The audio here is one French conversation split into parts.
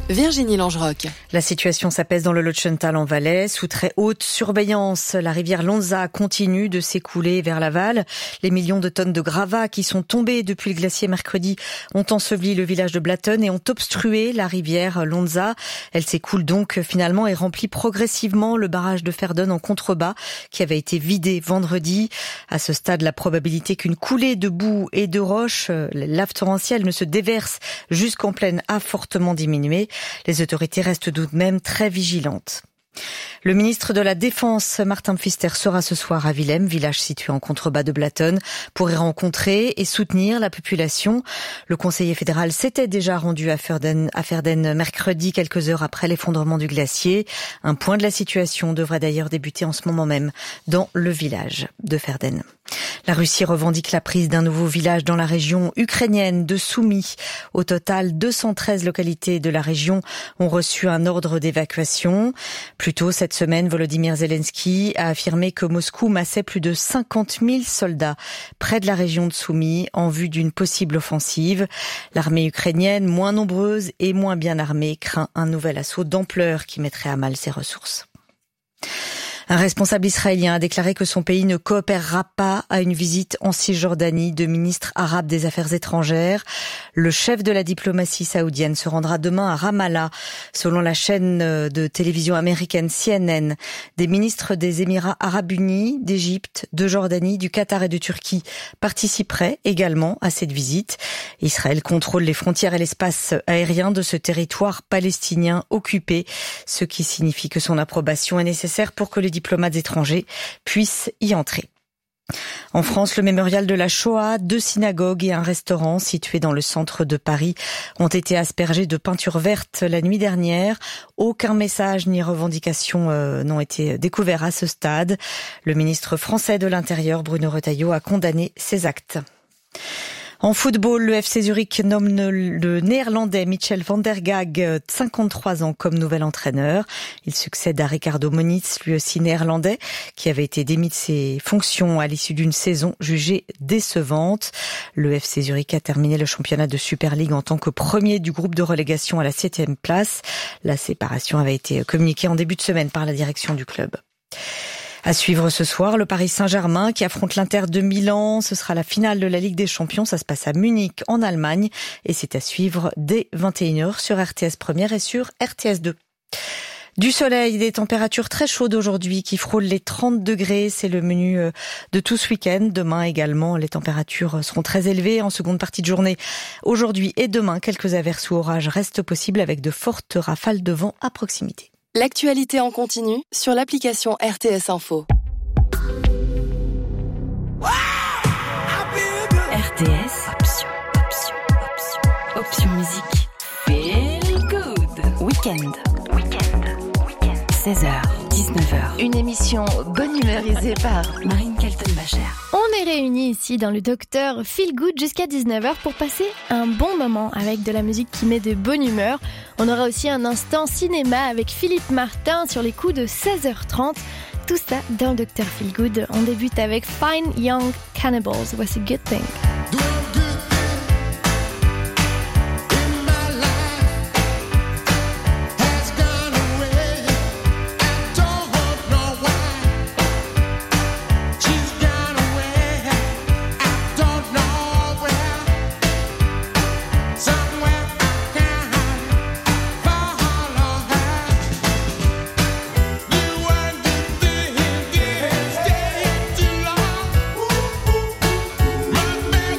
Virginie Langeroc. La situation s'apaise dans le Lötschental en Valais. Sous très haute surveillance, la rivière Lonza continue de s'écouler vers l'aval. Les millions de tonnes de gravats qui sont tombés depuis le glacier mercredi ont enseveli le village de Blatten et ont obstrué la rivière Lonza. Elle s'écoule donc finalement et remplit progressivement le barrage de Verden en contrebas qui avait été vidé vendredi. À ce stade, la probabilité qu'une coulée de boue et de roches, les laves torrentielles, ne se déverse jusqu'en plaine a fortement diminué. Les autorités restent tout de même très vigilantes. Le ministre de la Défense, Martin Pfister, sera ce soir à Willem, village situé en contrebas de Blatten, pour y rencontrer et soutenir la population. Le conseiller fédéral s'était déjà rendu à Verden mercredi, quelques heures après l'effondrement du glacier. Un point de la situation devrait d'ailleurs débuter en ce moment même dans le village de Verden. La Russie revendique la prise d'un nouveau village dans la région ukrainienne de Soumy. Au total, 213 localités de la région ont reçu un ordre d'évacuation. Plus tôt cette semaine, Volodymyr Zelensky a affirmé que Moscou massait plus de 50 000 soldats près de la région de Soumy en vue d'une possible offensive. L'armée ukrainienne, moins nombreuse et moins bien armée, craint un nouvel assaut d'ampleur qui mettrait à mal ses ressources. Un responsable israélien a déclaré que son pays ne coopérera pas à une visite en Cisjordanie de ministre arabe des Affaires étrangères. Le chef de la diplomatie saoudienne se rendra demain à Ramallah. Selon la chaîne de télévision américaine CNN, des ministres des Émirats arabes unis, d'Égypte, de Jordanie, du Qatar et de Turquie participeraient également à cette visite. Israël contrôle les frontières et l'espace aérien de ce territoire palestinien occupé, ce qui signifie que son approbation est nécessaire pour que les diplomates étrangers puissent y entrer. En France, le mémorial de la Shoah, 2 synagogues et un restaurant situés dans le centre de Paris ont été aspergés de peinture verte la nuit dernière. Aucun message ni revendication n'ont été découverts à ce stade. Le ministre français de l'Intérieur, Bruno Retailleau, a condamné ces actes. En football, le FC Zurich nomme le néerlandais Michel van der Gaag, 53 ans, comme nouvel entraîneur. Il succède à Ricardo Moniz, lui aussi néerlandais, qui avait été démis de ses fonctions à l'issue d'une saison jugée décevante. Le FC Zurich a terminé le championnat de Super League en tant que premier du groupe de relégation à la 7e place. La séparation avait été communiquée en début de semaine par la direction du club. À suivre ce soir, le Paris Saint-Germain qui affronte l'Inter de Milan. Ce sera la finale de la Ligue des Champions. Ça se passe à Munich, en Allemagne. Et c'est à suivre dès 21h sur RTS Première et sur RTS 2. Du soleil, des températures très chaudes aujourd'hui qui frôlent les 30 degrés. C'est le menu de tout ce week-end. Demain également, les températures seront très élevées en seconde partie de journée. Aujourd'hui et demain, quelques averses ou orages restent possibles avec de fortes rafales de vent à proximité. L'actualité en continu sur l'application RTS Info. RTS, option musique. Feel good. Weekend. 16h, 19h. Une émission bonne humorisée par Marine Kaltenbacher. On est réunis ici dans le Docteur Feel Good jusqu'à 19h pour passer un bon moment avec de la musique qui met de bonne humeur. On aura aussi un instant cinéma avec Philippe Martin sur les coups de 16h30. Tout ça dans le Docteur Feel Good. On débute avec Fine Young Cannibals. Voici Good Thing. Man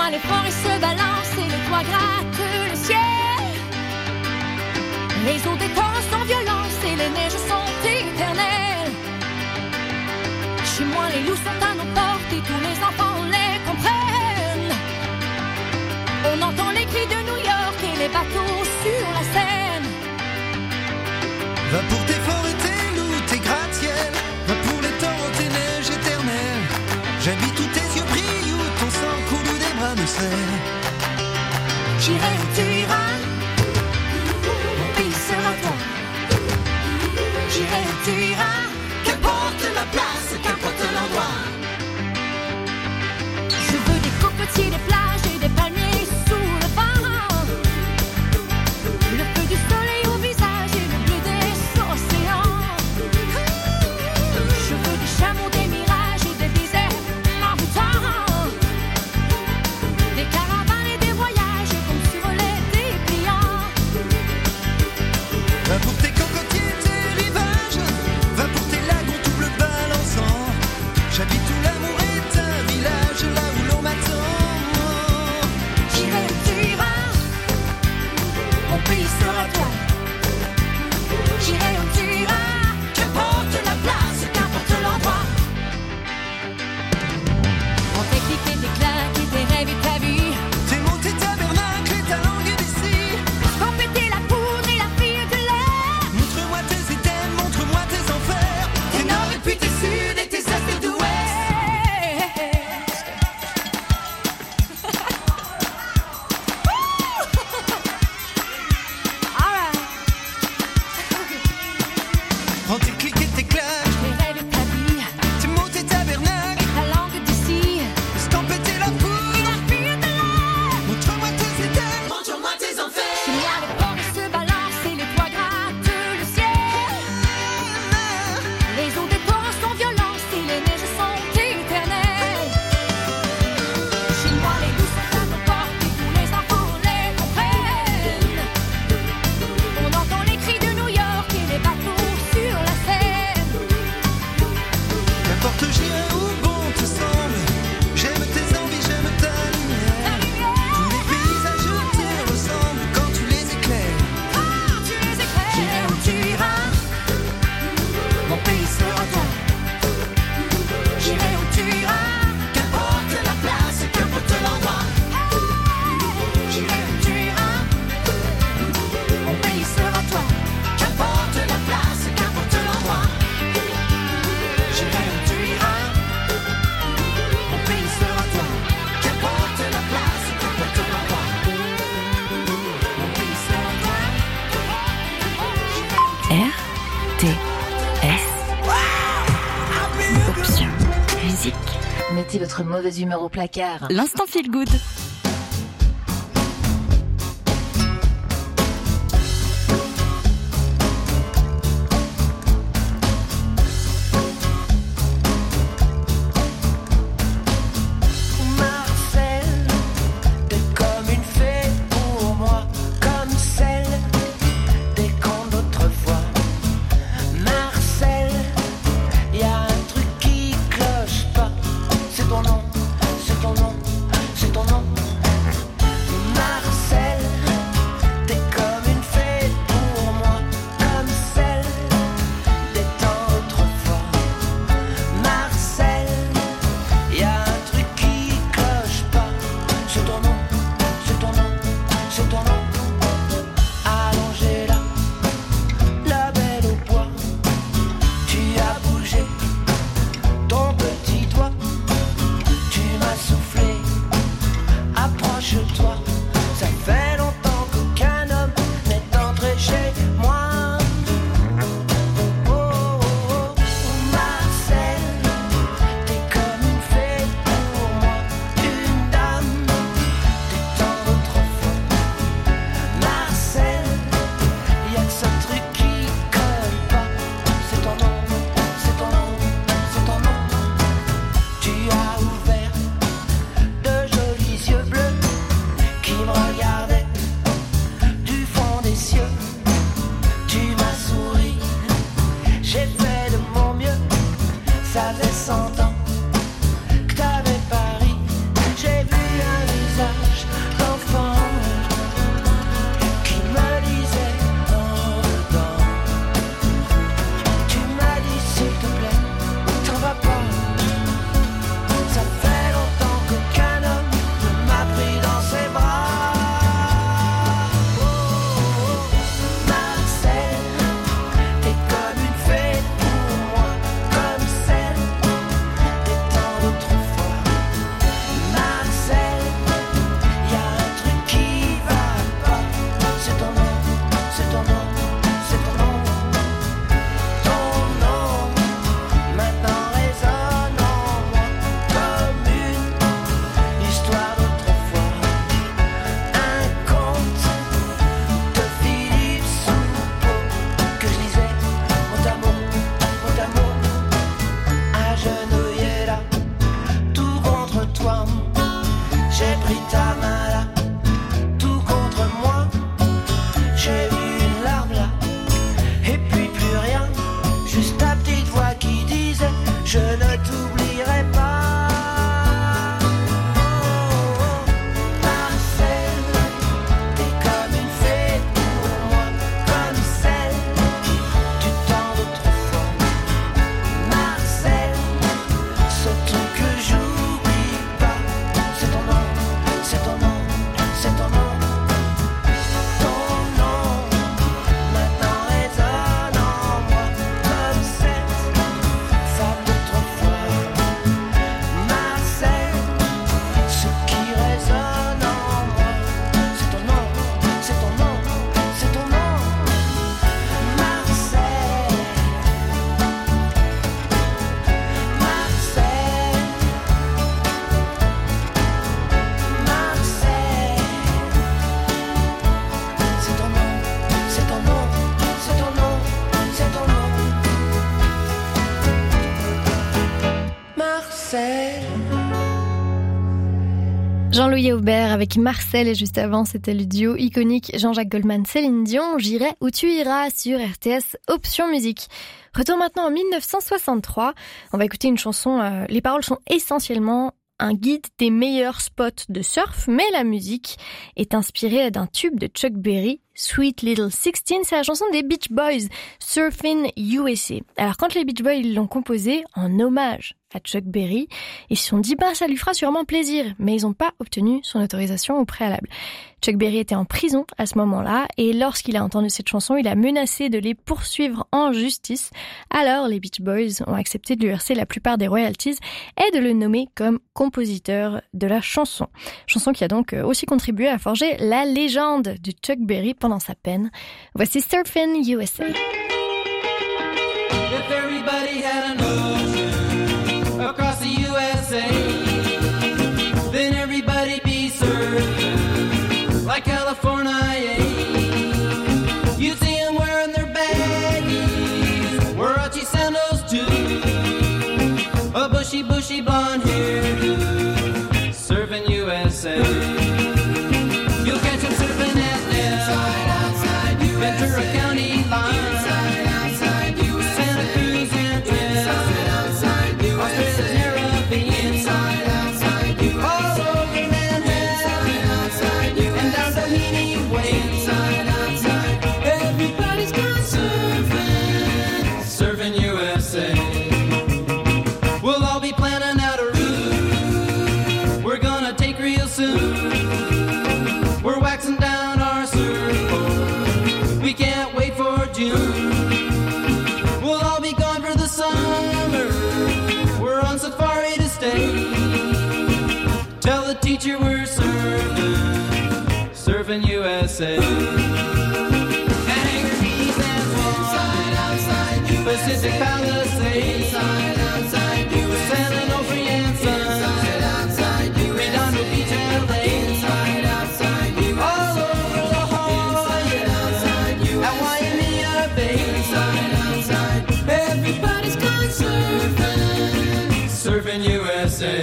moi les forêts se balancent et les toits grattent le ciel. Les eaux des torrents sans violence et les neiges sont éternelles. Chez moi les loups sont à nos portes et tous les enfants les comprennent. On entend les cris de New York et les bateaux sur la Seine. Va pour tes forêts, tes loups, tes gratte-ciel. Va pour les torrents, tes neiges éternelles. J'habite où tes yeux brillent, où ton sang coule, où des bras me serrent. J'irai où tu iras, mon pays sera toi. J'irai où tu iras, qu'importe la place, qu'importe l'endroit. Je veux des cocotiers, des plages et des palmiers sous le vent. Le feu du soleil au visage et le bleu des océans. Je veux des chameaux, des mirages et des déserts m'envoûtants. Des caravanes et des voyages comme sur les dépliants. Va pour tes cocotiers, tes rivages. Va pour tes lagons tout bleu balançant. J'habite où l'amour est un village, là où l'on m'attend. J'irai où tu iras, mon pays sera toi. J'irai où tu iras, qu'importe la place, qu'importe l'endroit. On fait cliquer tes claques et tes rêves et ta vie. Tes mots, tes tabernacles et ta langue d'ici. Pour péter la poudre et la fille de l'air. Montre-moi tes items, montre-moi tes enfers. Tes nord et puis tes sud et tes est et d'ouest. Alright. Prends tes clics et tes claques. Tes rêves et ta vie, Tes mots, tes tabernacles. ta langue d'ici. Escampes et la foule. Et la fille de l'air. Montre-moi tes items, montre-moi tes enfers. Chez moi les forêts se balancent et les toits grattent le ciel. Les eaux des torrents sont violentes et les neiges sont éternelles. Chez moi les loups sont à nos portes et tous les enfants les comprennent. On entend les cris de New York et les bateaux sur la Seine. N'importe j'irai où bon te semble. J'aime tes envies, j'aime ta lumière. Tous les paysages te ressemblent quand tu les éclaires. Tu les éclaires. J'irai où tu iras, mon pays sera toi. J'irai où tu iras, qu'importe la place, qu'importe l'endroit. J'irai où tu iras, mon pays sera toi. Qu'importe la place, qu'importe l'endroit. J'irai où tu iras, mon pays sera toi. Qu'importe la place, qu'importe l'endroit. Mon pays sera toi. RTS. Option musique. Mettez votre mauvaise humeur au placard. L'instant feel good. Marcel, t'es comme une fée pour moi, comme celle des contes d'autrefois. Marcel, y a un truc qui cloche pas. C'est ton nom, c'est ton nom, c'est ton nom. Marcel, t'es comme une fée pour moi, comme celle des temps d'autrefois. Marcel, y a un truc qui cloche pas. C'est ton nom, c'est ton nom, c'est ton nom. Allongé là, la belle au bois. Tu as bougé ton petit doigt. Tu m'as soufflé, approche-toi. Ça fait longtemps qu'aucun homme n'est entré chez moi. Oh, oh, oh. Marcel, t'es comme une fée pour moi, une dame des temps d'autrefois. Marcel, y'a que ce truc qui colle pas. C'est ton nom, c'est ton nom, c'est ton nom. Tu as ouvert de jolis yeux bleus qui me regardaient du fond des cieux. Tu m'as souri, j'ai fait de mon mieux. Ça fait 100 ans que t'avais pari. J'ai vu un visage Marcel. Jean-Louis Aubert avec Marcel et juste avant c'était le duo iconique Jean-Jacques Goldman, Céline Dion, J'irai où tu iras sur RTS Option Musique. Retour maintenant en 1963, on va écouter une chanson, les paroles sont essentiellement un guide des meilleurs spots de surf, mais la musique est inspirée d'un tube de Chuck Berry, Sweet Little 16, c'est la chanson des Beach Boys, Surfin' USA. Alors quand les Beach Boys l'ont composée en hommage à Chuck Berry, ils se sont dit ça lui fera sûrement plaisir, mais ils n'ont pas obtenu son autorisation au préalable. Chuck Berry était en prison à ce moment-là et lorsqu'il a entendu cette chanson, il a menacé de les poursuivre en justice. Alors les Beach Boys ont accepté de lui verser la plupart des royalties et de le nommer comme compositeur de la chanson. Chanson qui a donc aussi contribué à forger la légende de Chuck Berry pendant sa peine. Voici Surfin' USA. If everybody had an ocean across the USA, then everybody'd be surfing like California. You'd see them wearing their baggies, Warachi sandals too, a bushy blonde hairdo, surfing USA. You'll catch them surfing at Ventura County line, outside USA, Santa Cruz and Australia's Caribbean, outside USA, all over Manhattan, and down Tahiti Way, outside, everybody's gone surfing USA. We'll all be planning out a route we're gonna take real soon. We're waxing down our surfboard, we can't wait for June. We'll all be gone for the summer, we're on safari to stay. Tell the teacher we're surfing USA. Hangar Keys and outside Pacific Palisades, outside San Onofre and Sun, Redondo Beach, LA, all over La Jolla, at Waimea Bay, everybody's gone surfing USA.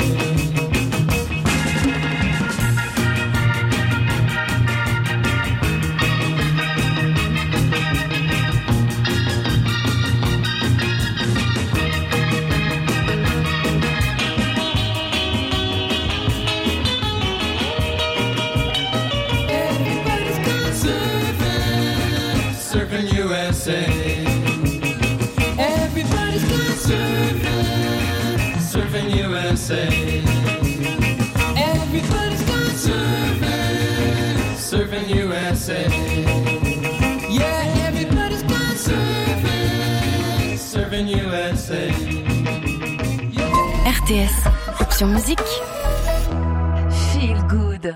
Surfing USA. Everybody's gone surfing USA. Everybody's gone surfing USA. Yeah, everybody's gone surfing USA. RTS, Option Musique. Feel Good.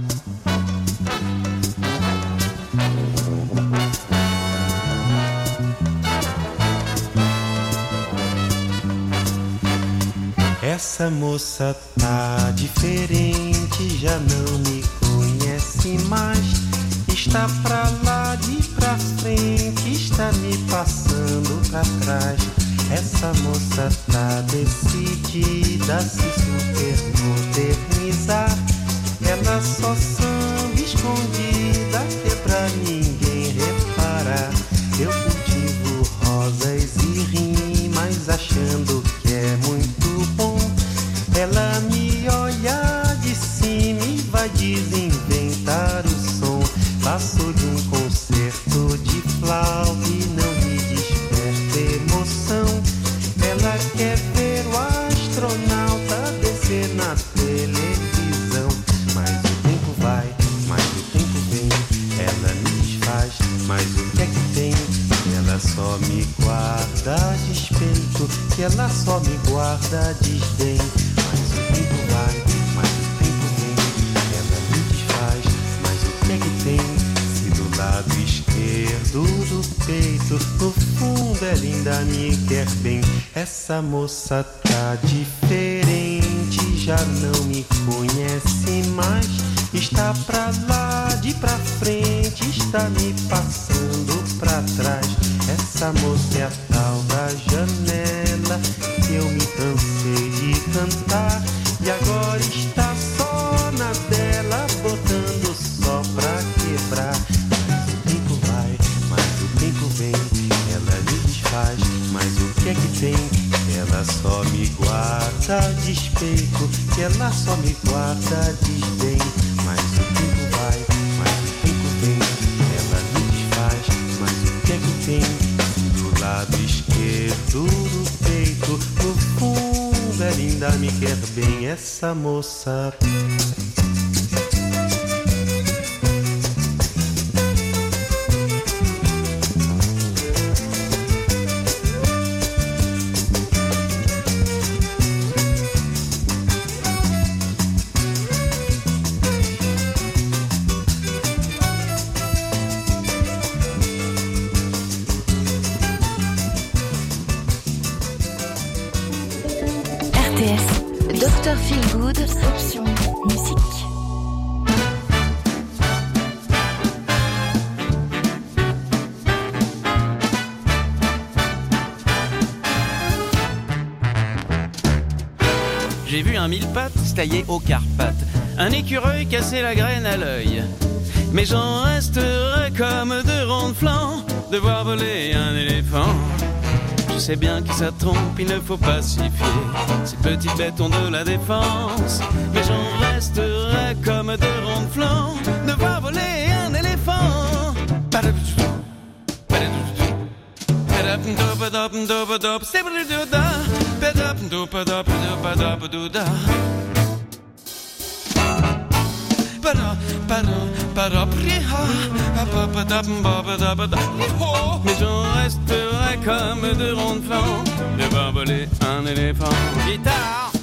Essa moça tá diferente, já não me conhece mais. Está pra lá e pra frente, está me passando pra trás. Essa moça tá decidida a se super modernizar. Ela só samba escondida, que é pra ninguém reparar. Eu cultivo rosas e rimas, achando que é muito bom. Ela me olha de cima e vai desinventar o som. Passo-lhe um concerto de flauta e não me desperta emoção. Ela quer ver o astronauta descer na televisão. Mas o tempo vai, mas o tempo vem. Ela me desfaz, mas o que é que tem? Ela só me guarda despeito, que ela só me guarda desdém. Mas o tempo vai, mas o tempo vem. Ela me desfaz, mas o que é que tem? Se do lado esquerdo do peito, no fundo ela ainda me quer bem. Essa moça tá diferente, já não me conhece mais. Está pra lá, de pra frente, está me passando pra trás. Essa moça é a tal da janela que eu me cansei de cantar. E agora está só na dela, botando só pra quebrar. Mas o tempo vai, mas o tempo vem, ela me desfaz, mas o que é que tem? Ela só me guarda despeito, que ela só me guarda desdém. Mas o tempo vai, mas o tempo vem, ela me desfaz, mas o que é que tem? Do lado esquerdo do peito, no fundo ela ainda me quer bem, essa moça. Dr Feelgood, option musique. J'ai vu un mille-pattes taillé aux Carpates, un écureuil casser la graine à l'œil. Mais j'en resterai comme de ronds de flanc de voir voler un éléphant. Je sais bien que ça trompe, il ne faut pas s'y fier. Ces petites bêtes ont de la défense. Mais j'en resterai comme de ronds de flanc de voir voler un éléphant. Mais j'en resterai comme de ronds de flanc de voir voler un éléphant. Guitare.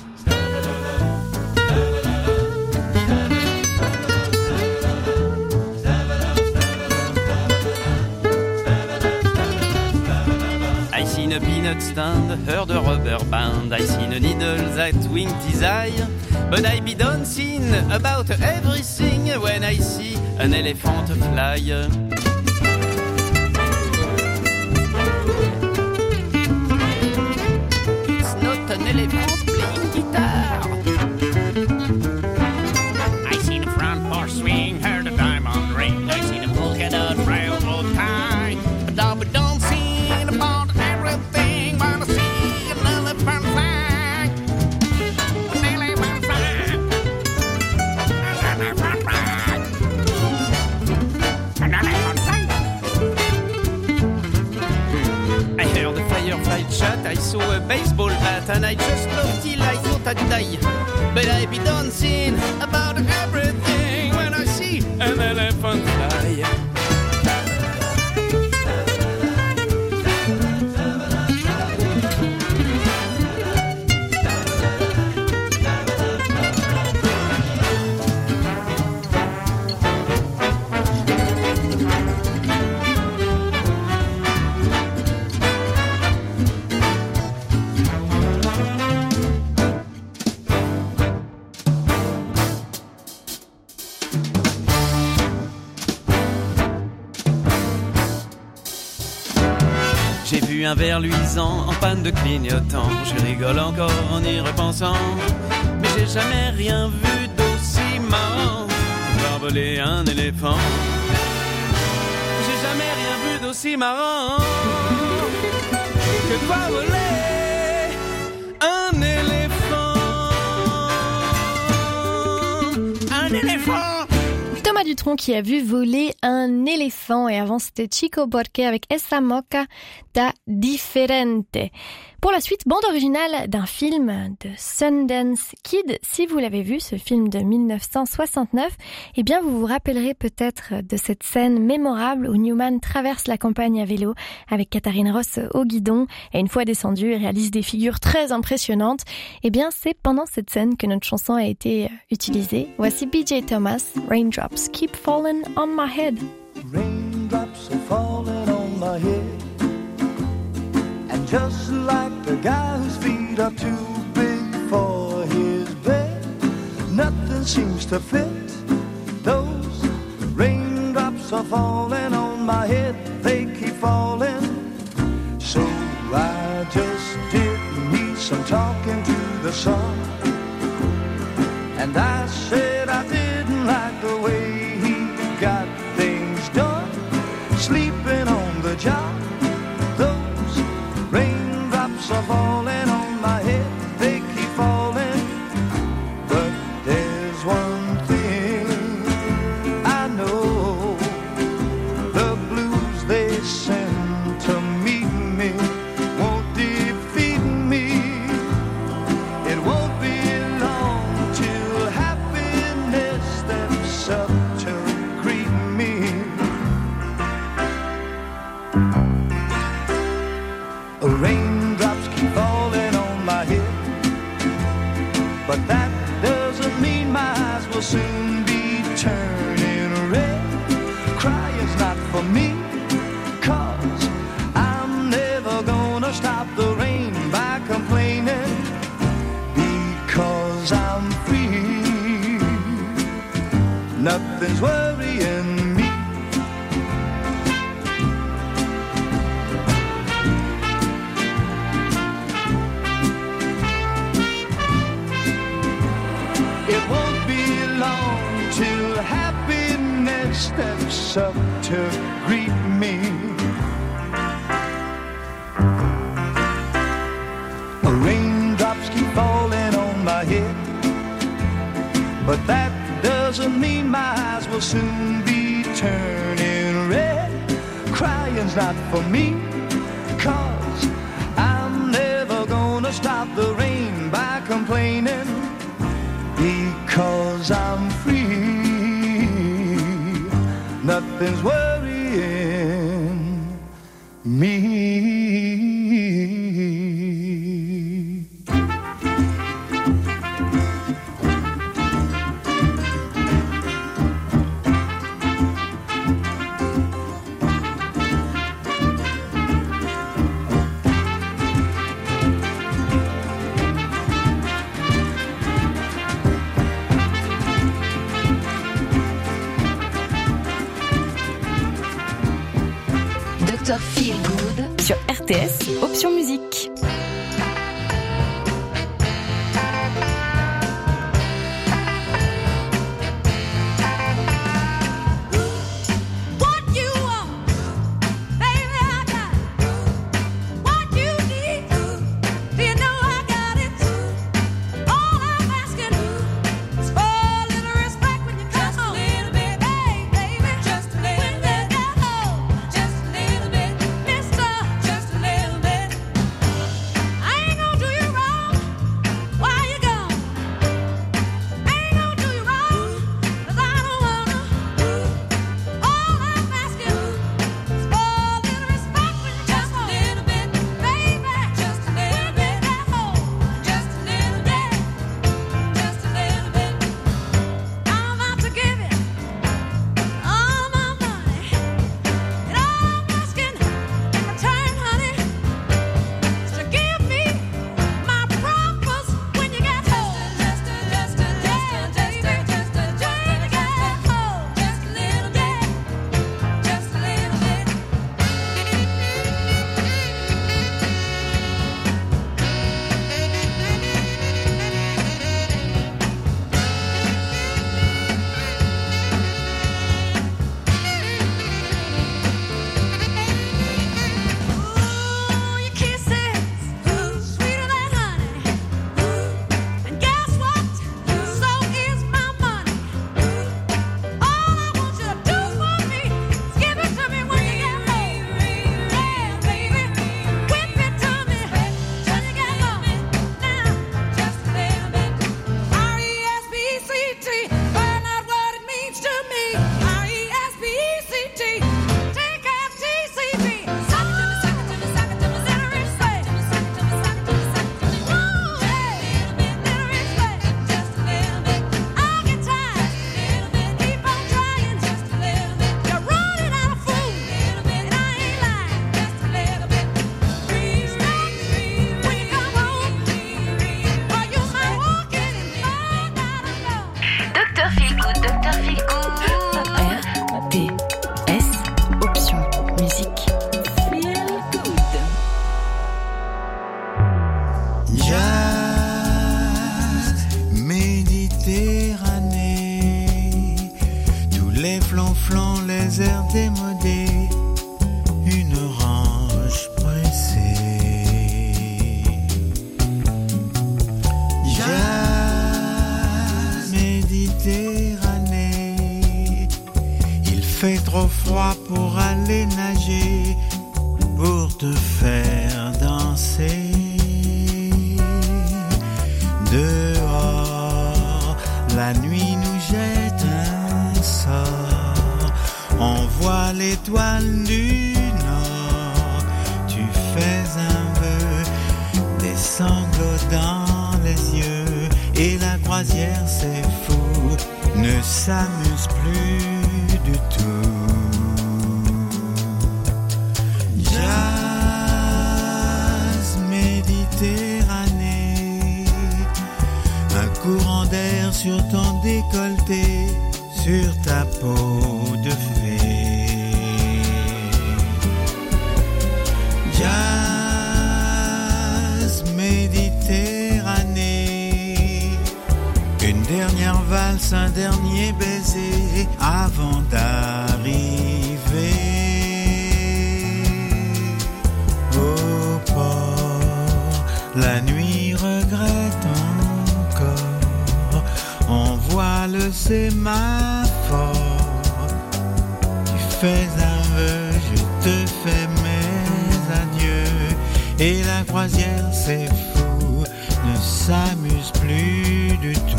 I seen a peanut stand, heard a rubber band. I seen a needle that winked his eye. But I be dancing about everything when I see an elephant fly. It's not an elephant playing guitar. I seen a front porch swing, heard a diamond ring. I seen a polka-dot railroad tie. But I'll be dancing about everything when I see an elephant fly. I heard a firefight shot, I saw a baseball bat, and I just loved till I thought I'd die. But I be dancing about everything when I see an elephant fly. J'ai vu un verre luisant en panne de clignotant. Je rigole encore en y repensant. Mais j'ai jamais rien vu d'aussi marrant que voir voler un éléphant. J'ai jamais rien vu d'aussi marrant que voir voler un éléphant. Un éléphant. Thomas Dutronc qui a vu voler un éléphant, et avant c'était Chico Buarque avec Essa Moca da Differente. Pour la suite, bande originale d'un film de Sundance Kid. Si vous l'avez vu, ce film de 1969, eh bien vous vous rappellerez peut-être de cette scène mémorable où Newman traverse la campagne à vélo avec Katharine Ross au guidon, et une fois descendu, il réalise des figures très impressionnantes. Eh bien c'est pendant cette scène que notre chanson a été utilisée. Voici BJ Thomas, Raindrops Keep Falling on My Head. Raindrops are falling on my head. And just like the guy whose feet are too big for his bed, nothing seems to fit. Those raindrops are falling on my head, they keep falling. So I just did need some talking to the the sun. And I said I didn't like the way he got things done. Sleeping on the job, those raindrops are falling on my head. They keep falling, but there's one thing I know. The blues they send to meet me won't defeat me. It won't be long till happiness steps up to greet me. Raindrops keep falling on my head, but that doesn't mean my eyes will soon be turning red. Crying's not for me, 'cause I'm never gonna stop the rain by complaining, because I'm free. Nothing's worrying me. It won't be long till happiness steps up to greet me. Raindrops keep falling on my head, but that doesn't mean my eyes will soon be turning red. Crying's not for me, 'cause I'm never gonna stop the rain by complaining, because I'm free. Nothing's worrying me. Dr Feel Good sur RTS, option musique. Just a little bit, mister, just a little bit. flanflan, les airs démodés, une orange pressée. Jazz Méditerranée, il fait trop froid pour aller nager, pour te faire danser. Dehors, la nuit nous jette un sort, on voit l'étoile du nord. Tu fais un vœu, des sanglots dans les yeux, et la croisière c'est fou, ne s'amuse plus du tout. Jazz Méditerranée, un courant d'air sur ton décolleté, sur ta peau de fée. Jazz Méditerranée, une dernière valse, un dernier baiser avant d'arriver au port. La nuit regrette encore, on voit le sémaphore. Tu fais un vœu, je te fais mes adieux, et la croisière c'est fou, ne s'amuse plus du tout.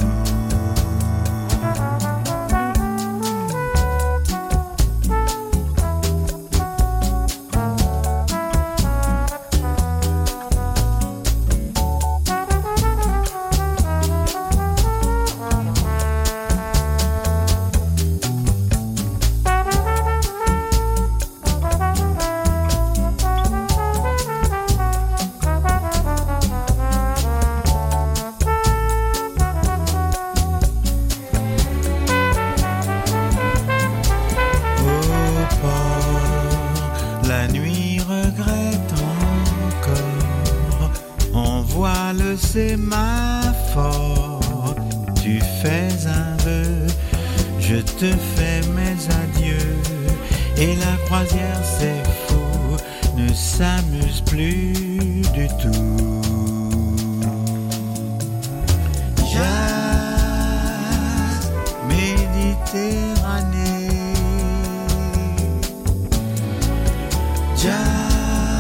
Sémaphore, tu fais un vœu, je te fais mes adieux, et la croisière c'est fou, ne s'amuse plus du tout. Jazz Méditerranée, Jazz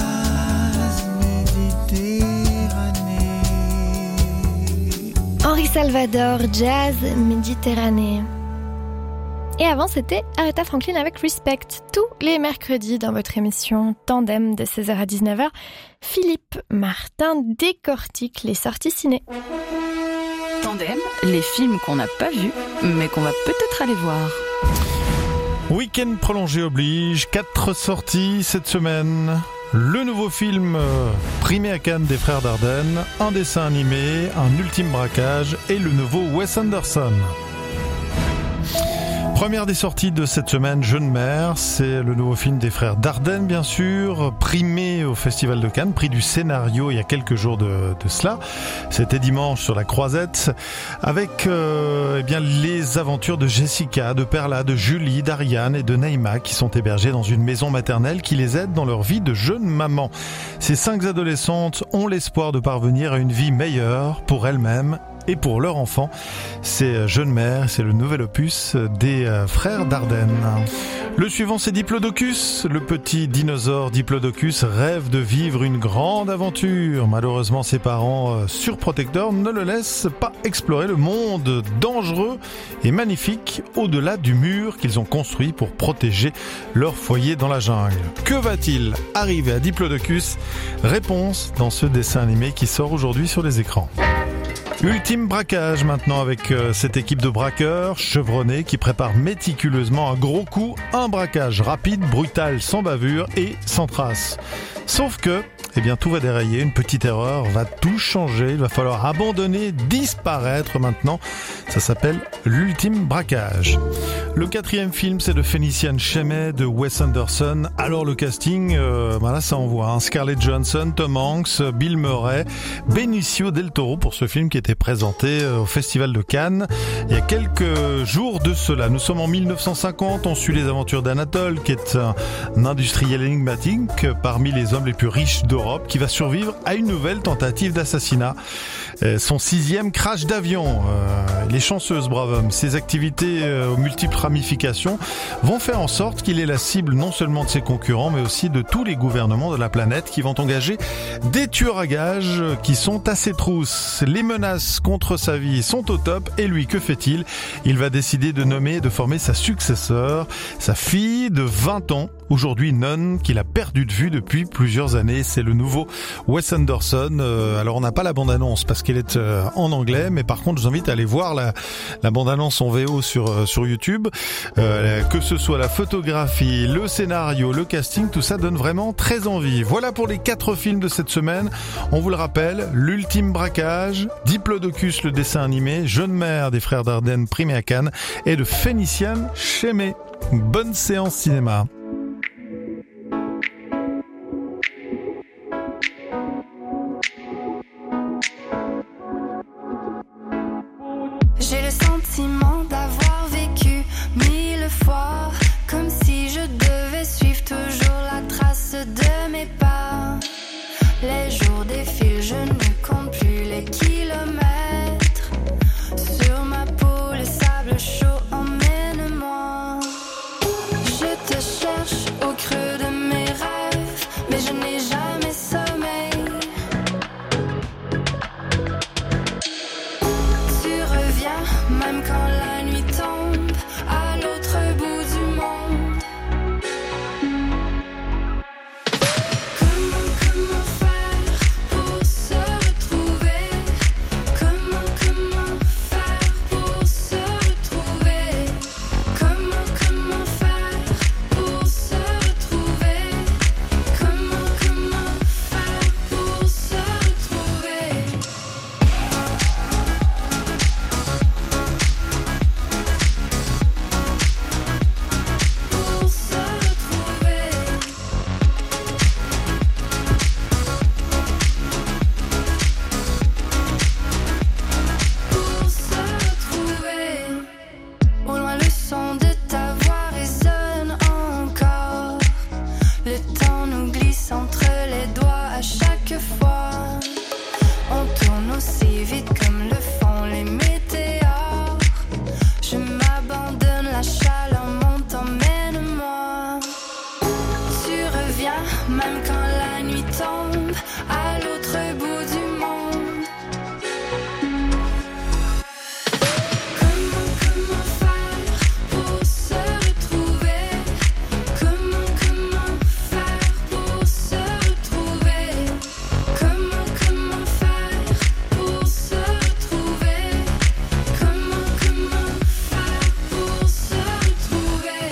Henri Salvador, Jazz Méditerranée. Et avant, c'était Aretha Franklin avec Respect. Tous les mercredis dans votre émission Tandem de 16h à 19h, Philippe Martin décortique les sorties ciné. Tandem, les films qu'on n'a pas vus, mais qu'on va peut-être aller voir. Week-end prolongé oblige, 4 sorties cette semaine. Le nouveau film primé à Cannes des frères Dardenne, un dessin animé, un ultime braquage et le nouveau Wes Anderson. Première des sorties de cette semaine, Jeune mère, c'est le nouveau film des frères Dardenne bien sûr, primé au Festival de Cannes, prix du scénario il y a quelques jours de cela. C'était dimanche sur la Croisette, avec les aventures de Jessica, de Perla, de Julie, d'Ariane et de Naïma qui sont hébergées dans une maison maternelle qui les aide dans leur vie de jeune maman. Ces 5 adolescentes ont l'espoir de parvenir à une vie meilleure pour elles-mêmes et pour leur enfant. C'est Jeune mère, c'est le nouvel opus des frères Dardenne. Le suivant, c'est Diplodocus. Le petit dinosaure Diplodocus rêve de vivre une grande aventure. Malheureusement, ses parents surprotecteurs ne le laissent pas explorer le monde dangereux et magnifique au-delà du mur qu'ils ont construit pour protéger leur foyer dans la jungle. Que va-t-il arriver à Diplodocus ? Réponse dans ce dessin animé qui sort aujourd'hui sur les écrans. Ultime braquage maintenant avec cette équipe de braqueurs chevronnés qui préparent méticuleusement un gros coup, un braquage rapide, brutal, sans bavure et sans trace. Sauf que, tout va dérailler, une petite erreur va tout changer, il va falloir abandonner, disparaître maintenant. Ça s'appelle l'ultime braquage. Le 4e film, c'est The Phoenician Shemay de Wes Anderson. Alors le casting, là ça envoie. Hein. Scarlett Johansson, Tom Hanks, Bill Murray, Benicio del Toro pour ce film qui était présenté au Festival de Cannes il y a quelques jours de cela. Nous sommes en 1950, on suit les aventures d'Anatole qui est un industriel énigmatique parmi les hommes les plus riches d'Europe qui va survivre à une nouvelle tentative d'assassinat. Son 6e crash d'avion. Il est chanceux, ce brave homme. Ses activités aux multiples ramifications vont faire en sorte qu'il est la cible non seulement de ses concurrents, mais aussi de tous les gouvernements de la planète qui vont engager des tueurs à gages qui sont à ses trousses. Les menaces contre sa vie sont au top. Et lui, que fait-il ? Il va décider de nommer et de former sa successeur, sa fille de 20 ans, aujourd'hui nonne, qu'il a perdu de vue depuis plusieurs années. C'est le nouveau Wes Anderson. Alors on n'a pas la bande-annonce parce qu'elle est en anglais, mais par contre je vous invite à aller voir la bande-annonce en VO sur YouTube. Que ce soit la photographie, le scénario, le casting, tout ça donne vraiment très envie. Voilà pour les 4 films de cette semaine. On vous le rappelle, L'Ultime Braquage, Diplodocus le dessin animé, Jeune mère des frères Dardenne primé à Cannes et de Phoenician Shemay. Bonne séance cinéma. J'ai le sentiment d'avoir vécu 1000 fois, comme si je devais suivre toujours la trace de mes pas. Les jours défilent, je ne compte plus les kilomètres. Sur ma peau, le sable chaud, emmène-moi. Je te cherche au creux de mes rêves, mais je n'ai jamais sommeil. Même quand la nuit tombe à l'autre bout du monde. Comment faire pour se retrouver? Comment faire pour se retrouver? Comment faire pour se retrouver? Comment faire pour se retrouver? Même quand la nuit tombe à l'autre bout du monde. Comment faire pour se retrouver? Comment faire pour se retrouver? Comment faire pour se retrouver? Comment faire pour se retrouver?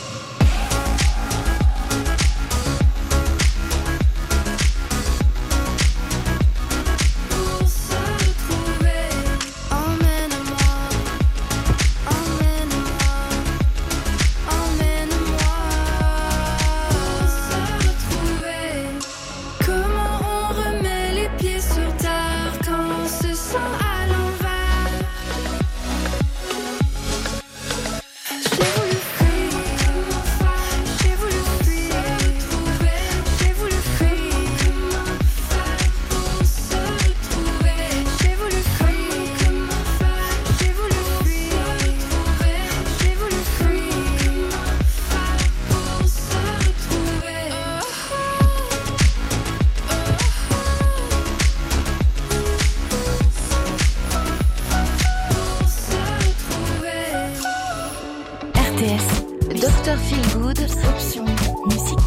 Dr Feelgood, option musique.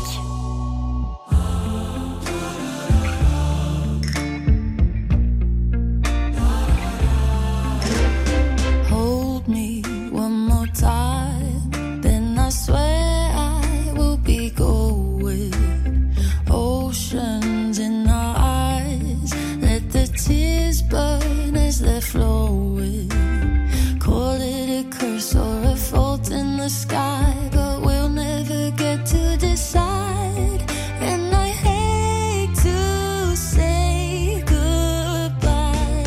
Hold me one more time, then I swear I will be going. Oceans in our eyes, let the tears burn as they're flowing. Call it a curse or a fault in sky, but we'll never get to decide. And I hate to say goodbye.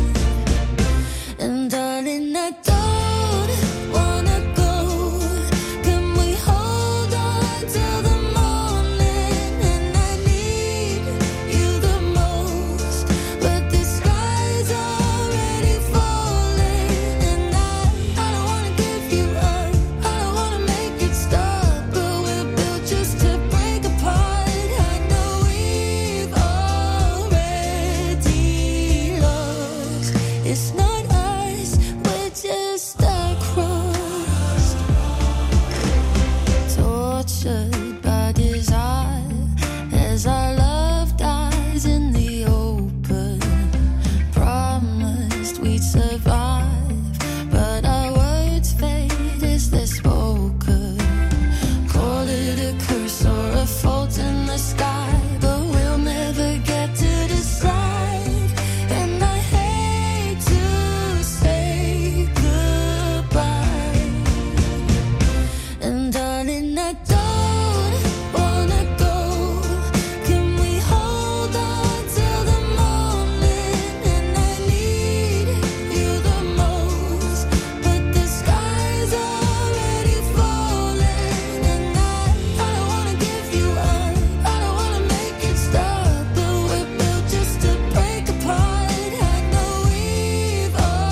And darling, I don't wanna go. Can we hold on till the morning? And I need you the most, but the sky's already falling. And I don't wanna give you up, I don't wanna make it stop, but we're built just to break apart. I know we've already lost. It's not us, we're just across. Tortured by desire as our love dies in the open. Promised we'd survive, but our words fade as they're spoken. Call it a curse or a fault in the sky, but we'll never get to decide. And I hate to say goodbye. And darling, I don't wanna go. Can we hold on till the morning? And I need you the most, but the sky's already falling. And I don't wanna give you up, I don't wanna make it stop, but we're built just to break apart. I know we've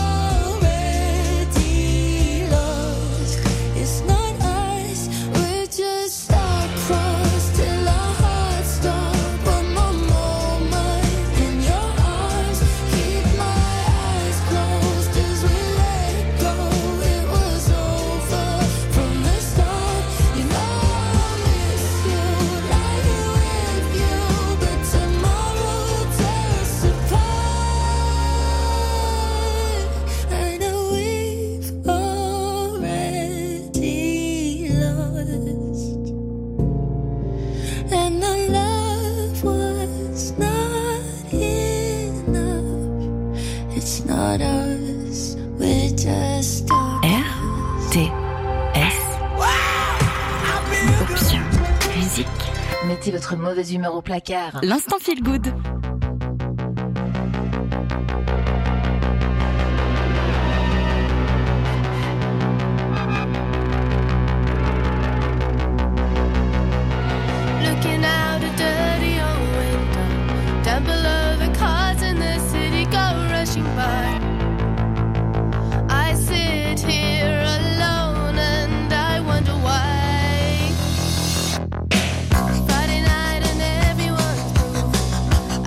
already lost. It's not us, we're just across till our hearts stop. One more moment in your arms, keep my eyes closed as we let go. It was over from the start. You know I miss you, lying with you, but tomorrow will tear us apart. I know we've already lost, and our love was not enough. It's not us, we're just RTS. Option musique. Mettez votre mauvaise humeur au placard. L'instant feel good. Looking out a dirty old window, down below the cars in the city go rushing by. I sit here alone and I wonder why. Friday night and everyone's moved.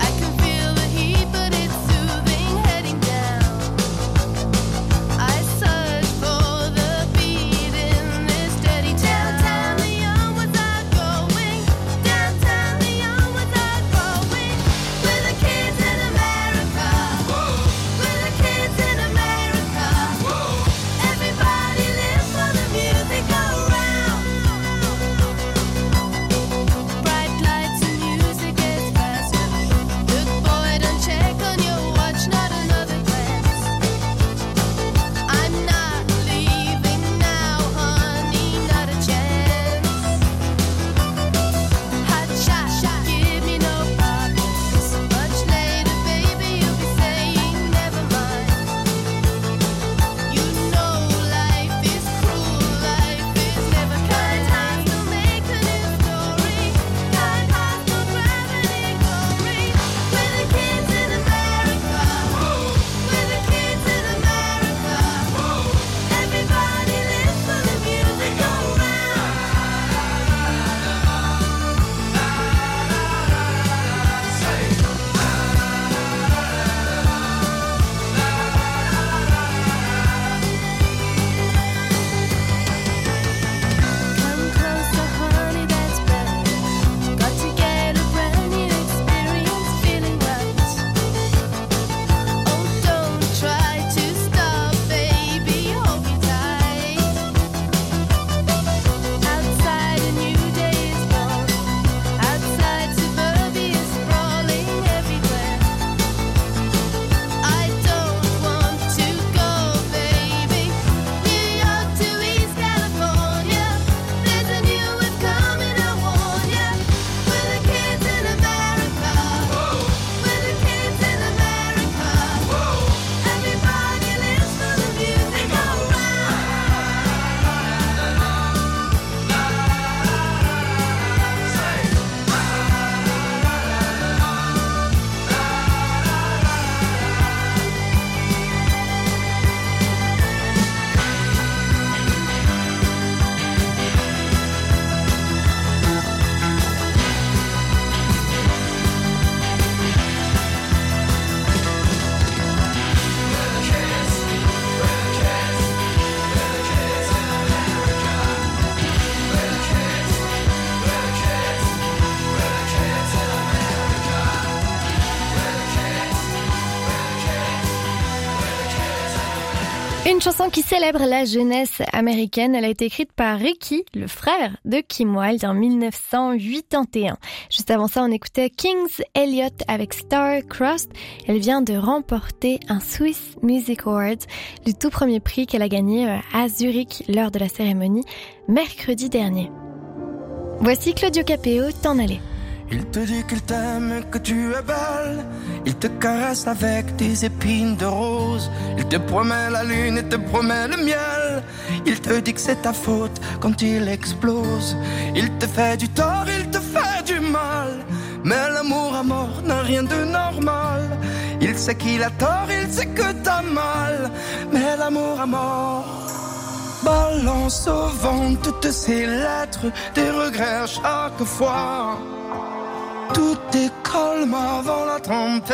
Une chanson qui célèbre la jeunesse américaine. Elle a été écrite par Ricky, le frère de Kim Wilde, en 1981. Juste avant ça, on écoutait Kings Elliot avec Star-Crossed. Elle vient de remporter un Swiss Music Awards, le tout premier prix qu'elle a gagné à Zurich lors de la cérémonie mercredi dernier. Voici Claudio Capeo, T'en aller. Il te dit qu'il t'aime, que tu es belle. Il te caresse avec des épines de rose. Il te promet la lune et te promet le miel. Il te dit que c'est ta faute quand il explose. Il te fait du tort, il te fait du mal. Mais l'amour à mort n'a rien de normal. Il sait qu'il a tort, il sait que t'as mal. Mais l'amour à mort balance au vent toutes ces lettres, des regrets à chaque fois. Tout est calme avant la tempête.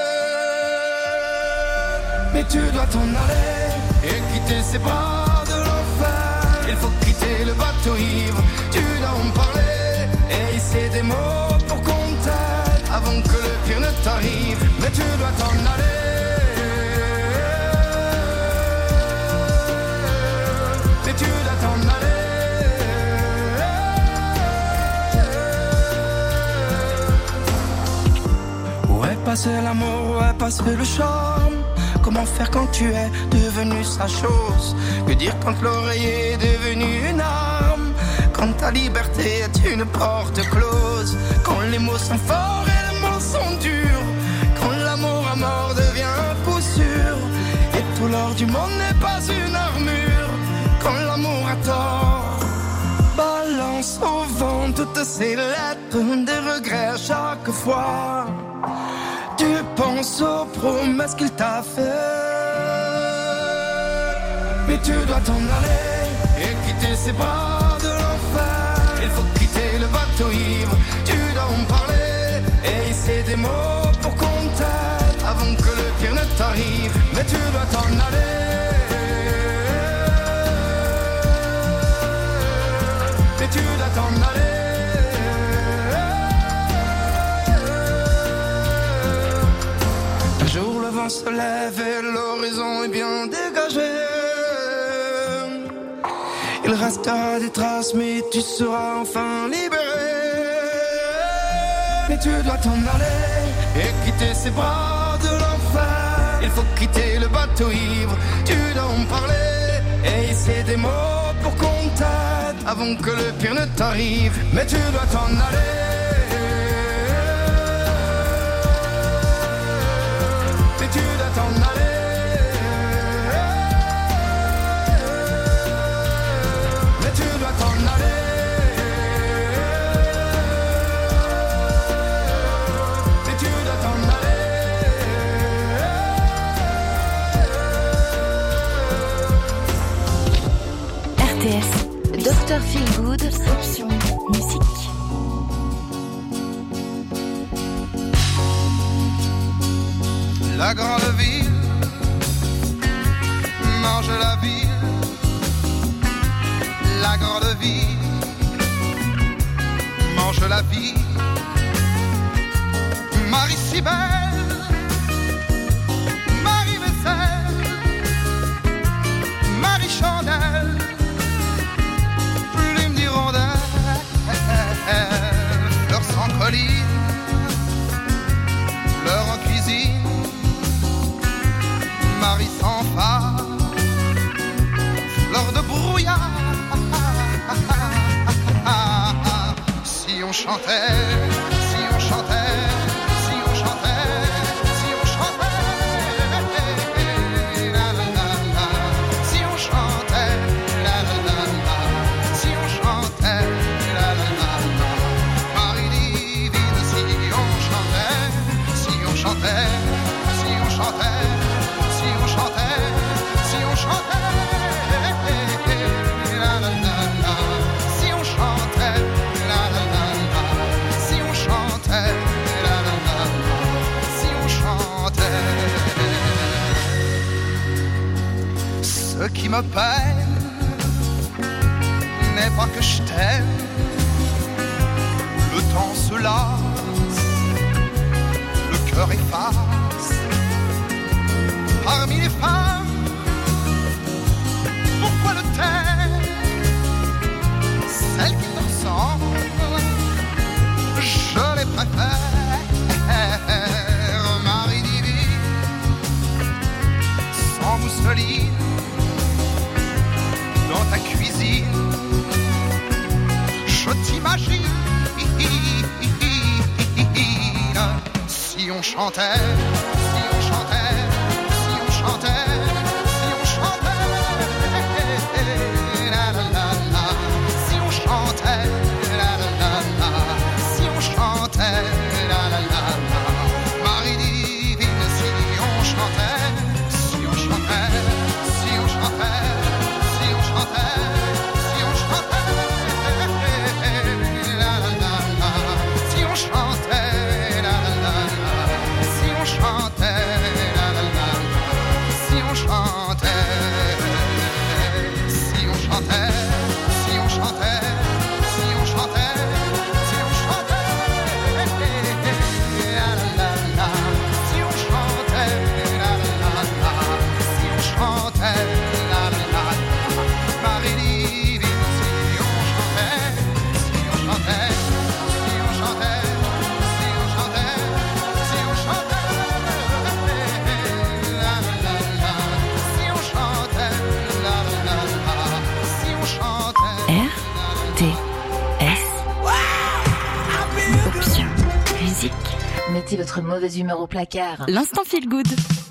Mais tu dois t'en aller et quitter ces bras de l'enfer. Il faut quitter le bateau ivre, tu dois en parler et hisser des mots pour qu'on t'aide avant que le pire ne t'arrive. Mais tu dois t'en aller. Mais tu dois t'en aller. Passer l'amour, ouais, passer le charme. Comment faire quand tu es devenu sa chose? Que dire quand l'oreiller est devenu une arme? Quand ta liberté est une porte close? Quand les mots sont forts et les mots sont durs? Quand l'amour à mort devient un coup sûr? Et tout l'or du monde n'est pas une armure? Quand l'amour a tort balance au vent toutes ces lettres, des regrets à chaque fois. Tu penses aux promesses qu'il t'a fait. Mais tu dois t'en aller et quitter ces bras de l'enfer. Il faut quitter le bateau ivre, tu dois en parler et hisser des mots pour qu'on t'aide avant que le pire ne t'arrive. Mais tu dois t'en aller. Mais tu dois t'en aller. Le vent se lève et l'horizon est bien dégagé. Il restera des traces mais tu seras enfin libéré. Mais tu dois t'en aller et quitter ces bras de l'enfer. Il faut quitter le bateau ivre, tu dois en parler et hisser des mots pour qu'on t'aide avant que le pire ne t'arrive. Mais tu dois t'en aller. Tu dois t'en aller. Mais tu dois t'en aller. Mais tu dois t'en aller. RTS, Dr Feelgood, option musique. La grande ville mange la ville. La grande ville mange la vie. Marie si belle, Marie vaisselle, Marie chandelle, plume d'hirondelle, fleurs sans colline, fleurs en cuisine. Marie sans phare, fleur de brouillard. Si on chantait, si on chantait, si on chantait, si on chantait, la la la la. Si on chantait, la la la la. Si on chantait, la la la la. Marie divine, si on chantait, si on chantait, si on chantait. Si on chantait, si on chantait, la la la la. Si on chantait, la la la la. Si on chantait, la la la la. Si on chantait. Ce qui me peine n'est pas que je t'aime. Le temps se lasse, le cœur efface. Parmi les femmes jolie dans ta cuisine. Je t'imagine si on chantait, si on chantait, si on chantait, si on chantait, la la la la, si on chantait, la la la la, si on chantait, la la la la, Marie divine, si on chantait, si on chantait, si on chantait, si on chantait, si on chantait, la la la la, si on chantait, la la la la, si on chantait, la la la la, si on chantait, si on chantait, si on chantait, si on chantait, si on chantait, la la la la, si on chantait, la la la la, si on chantait, la la la la, Marie divine, si on chantait, si on chantait, si on chantait, si on chantait, si on chantait, la la la la, si on chantait, la la la la, si on chantait. RTS. Option musique. Mettez votre mauvaise humeur au placard. L'instant feel good.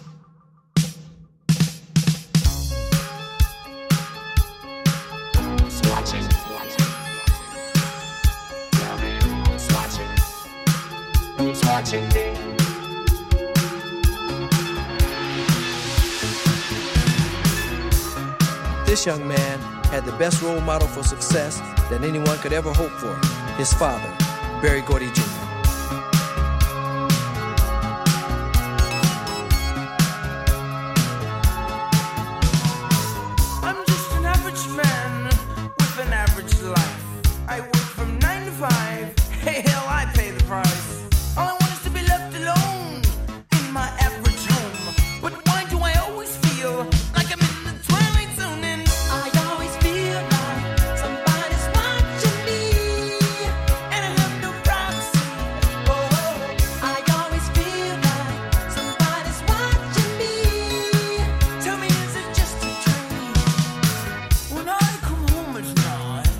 This young man had the best role model for success that anyone could ever hope for, his father, Berry Gordy Jr. I'm just an average man with an average life. I work from 9 to 5. Hey, hell, I pay the price. All I want is to be left alone in my average home. But why do I always feel like I'm in the twilight zone? And I always feel like somebody's watching me, and I have no privacy. Oh, I always feel like somebody's watching me. Tell me, is it just a dream? When I come home at night,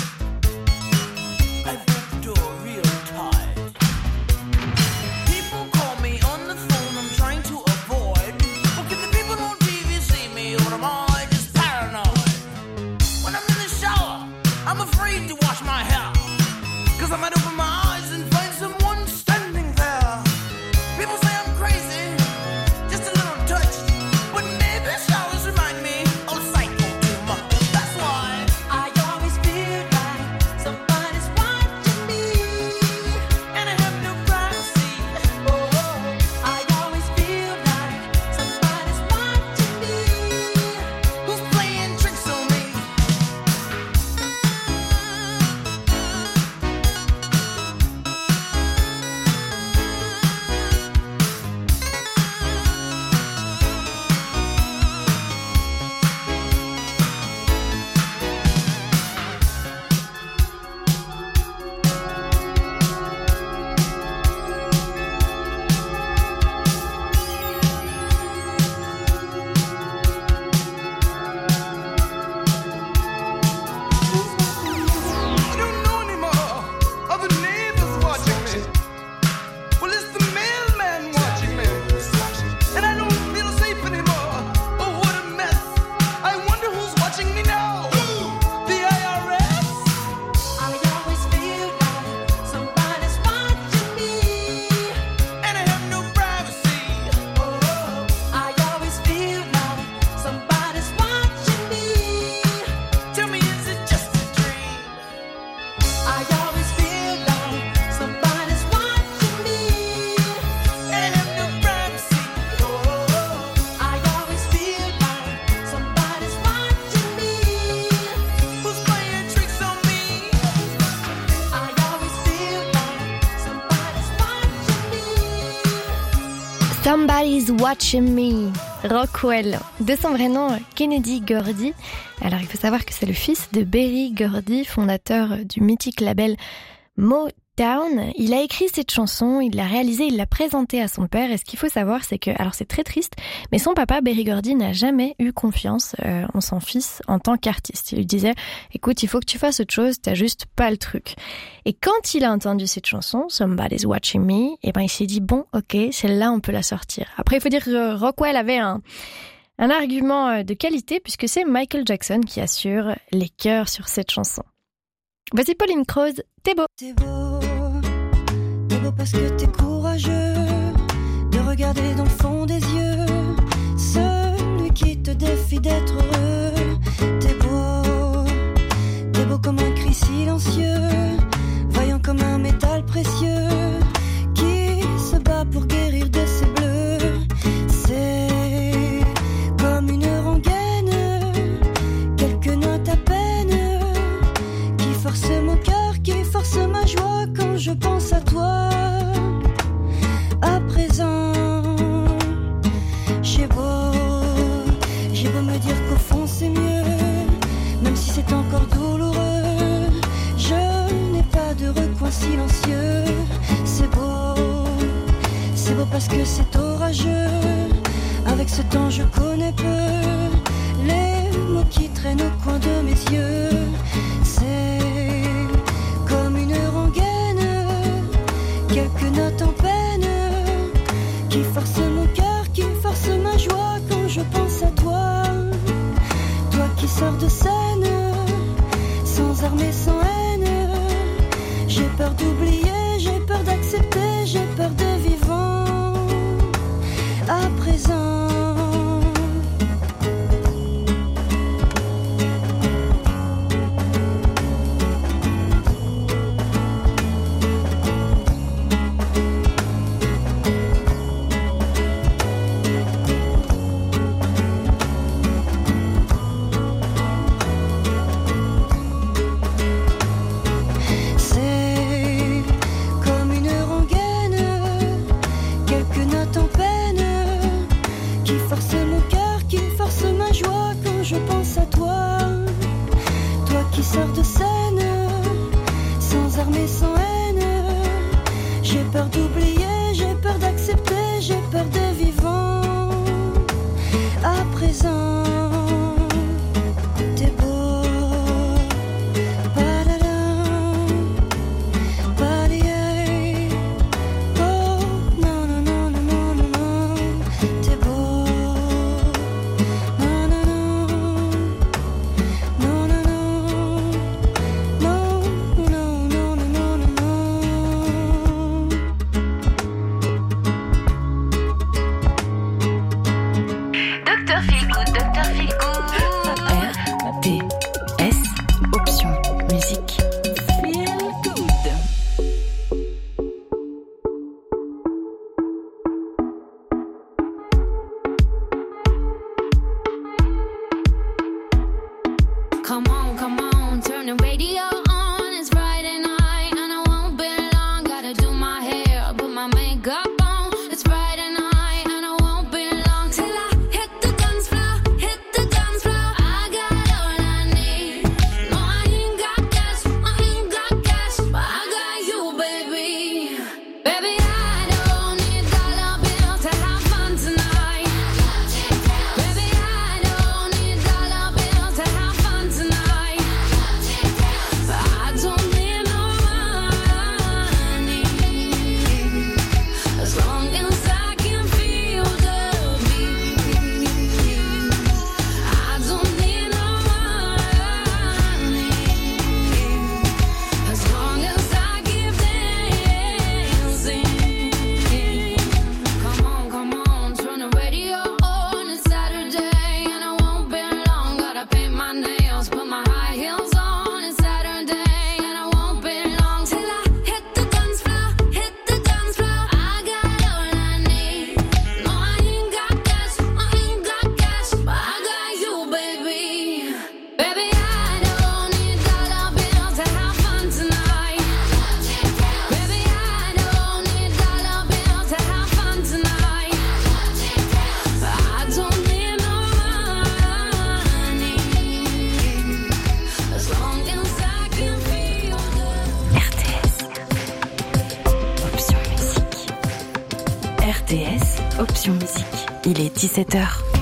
I break the door real tight. People call me on the phone, I'm trying to avoid. But can the people on TV see me, or am I just paranoid? When I'm in the shower, I'm afraid to wash my hair, 'cause I might open my eyes and find someone standing there. People say I'm crazy, just a little touched, but maybe showers remind me of psycho too much. That's why I always feel like somebody's watching me, and I have no privacy. Oh, I always feel like somebody's watching me. Who's playing tricks on me? I don't know anymore. Are the neighbors watching me? Well, it's the mailman watching me. And I don't feel safe anymore. Oh, what a mess. I wonder who's watching me now. The IRS? I always feel like somebody's watching me, and I have no privacy. Oh, I always feel like somebody's watching me. Tell me, is it just a dream? I always feel like somebody's watching me, and I have no privacy. Oh, I always feel like somebody's watching me. Who's playing tricks on me? I always feel like somebody's watching me. Somebody's Watching Me, Rockwell. De son vrai nom, Kennedy Gordy. Alors il faut savoir que c'est le fils de Berry Gordy, fondateur du mythique label Motown. Down. Il a écrit cette chanson, il l'a réalisée, il l'a présentée à son père. Et ce qu'il faut savoir, c'est que, alors c'est très triste, mais son papa, Berry Gordy, n'a jamais eu confiance en son fils en tant qu'artiste. Il lui disait, écoute, il faut que tu fasses autre chose, t'as juste pas le truc. Et quand il a entendu cette chanson, Somebody's Watching Me, et ben il s'est dit, bon, ok, celle-là, on peut la sortir. Après, il faut dire que Rockwell avait un argument de qualité, puisque c'est Michael Jackson qui assure les chœurs sur cette chanson. Voici Pauline Croze, T'es beau. T'es beau parce que t'es courageux de regarder dans le fond des yeux celui qui te défie d'être heureux. T'es beau comme un cri silencieux, vaillant comme un métal précieux qui se bat pour guérir de ses bleus. C'est comme une rengaine, quelques notes à peine qui force mon cœur, qui force ma joie quand je pense à toi. À présent, j'ai beau me dire qu'au fond c'est mieux, même si c'est encore douloureux. Je n'ai pas de recoin silencieux. C'est beau parce que c'est orageux. Avec ce temps je connais peu les mots qui traînent au coin de mes yeux. C'est comme une rengaine, quelques notes en peine qui force mon cœur, qui force ma joie quand je pense à toi. Toi qui sors de scène, sans armes et sans haine. J'ai peur d'oublier, j'ai peur d'accepter, j'ai peur de vivant. À présent, je pense à toi, toi qui sors de scène, sans armes et sans haine. J'ai peur d'oublier, j'ai peur d'accepter, j'ai peur de vivant. À présent, t'es beau, oh non non non non non non non, t'es beau. Till I hit the dance floor, hit the dance. Option Musique. Il est 17h.